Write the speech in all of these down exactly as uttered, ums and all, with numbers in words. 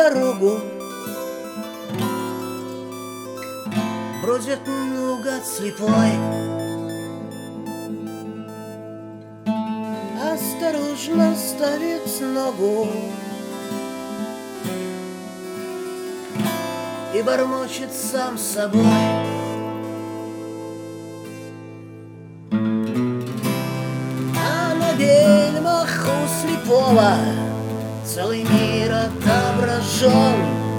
дорогу, бродит наугад слепой. Осторожно ставит ногу и бормочет сам с собой. А на бельмах у слепого целый мир отображен.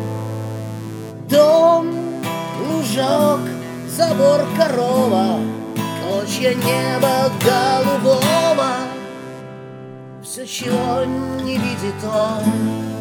Дом, лужок, забор, корова, клочья неба голубого. Все, чего не видит он.